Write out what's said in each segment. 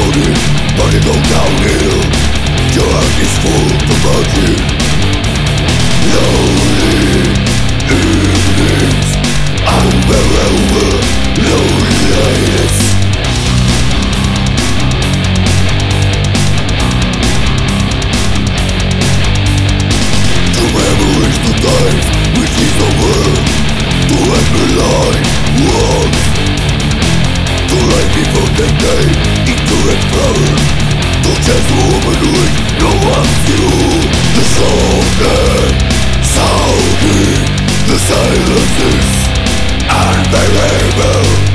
morning, but it goes downhill. Your heart is full of virgin. Lonely evenings, unbearable loneliness. To memories, to times which is over. To every life once. To life before the day, into red flower. To chase womanhood, no one's you. The shoulder, sounding, the silence is unbearable.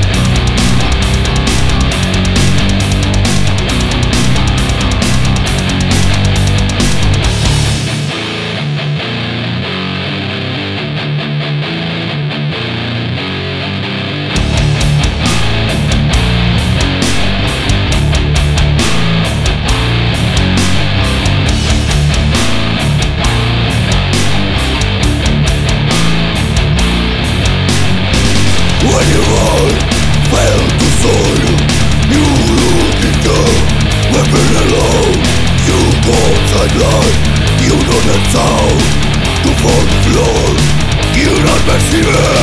When your heart fell to soil, you looked into weapon alone. You got sideline, you know that sound. To fall the floor, you not mercy.